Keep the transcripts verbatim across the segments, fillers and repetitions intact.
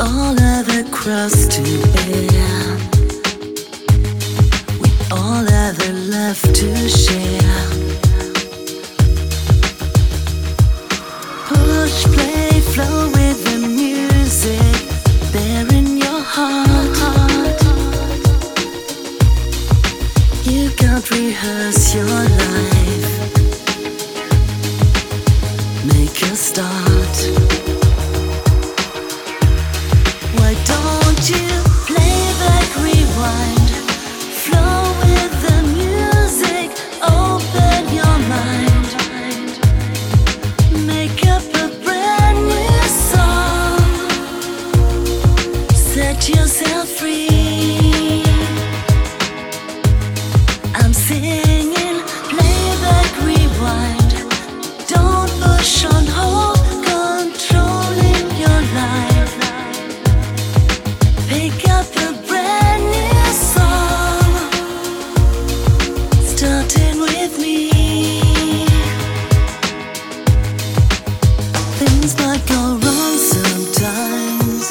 all have a cross to bear. We all have a love to share. Push, play, flow with the music there in your heart. You can't rehearse your life. Make a start. Why don't you play back, rewind, flow with the music, open your mind, make up a brand new song, set yourself free. I'm singing, play back, rewind, don't push on hold, controlling your life. Pick up a brand new song, starting with me. Things might go wrong sometimes,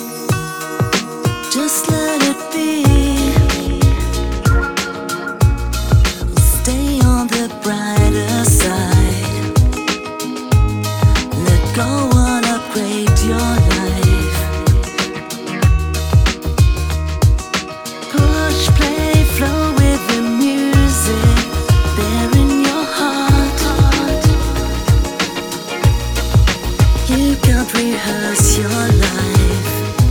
just let it be. Stay on the brighter side. Let go and upgrade your life. Push, play, flow with the music there in your heart. You can't rehearse your life.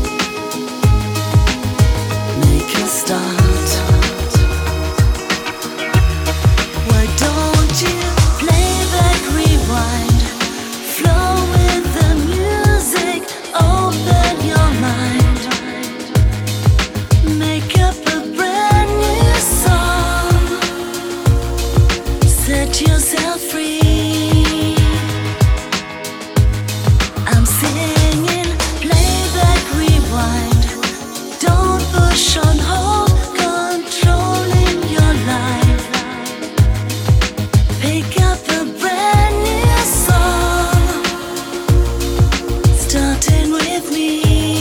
Make a start. Why don't you play back, rewind, flow with the music, open your mind, make up a brand new song, set yourself free. I'm singing, play back, rewind, don't push on hold, controlling your life. Pick up a brand new song, starting with me.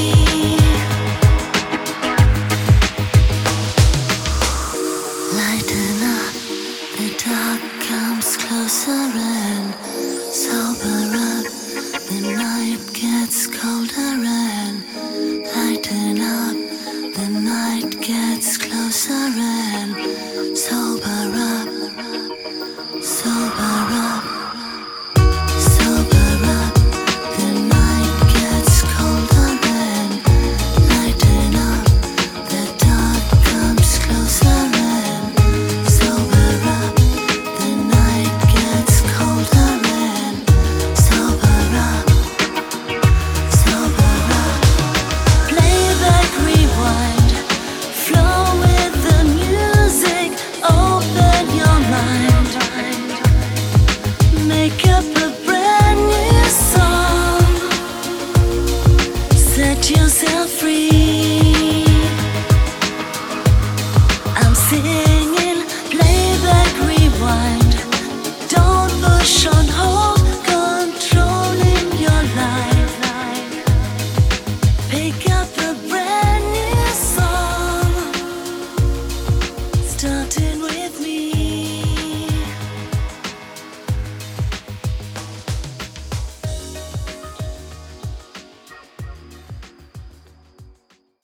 Lighten up, the dark comes closer and sober up. The night gets colder and lighten up. The night gets closer and sober up, sober up, sober up. The night gets colder and lighten up. The dark comes closer and sober up. The night gets colder and sober up, sober up. Play back, rewind, flow with the music, open your mind, make up a brand new song, set yourself free. I'm singing, play back, rewind, don't push on hold, controlling your life. Pick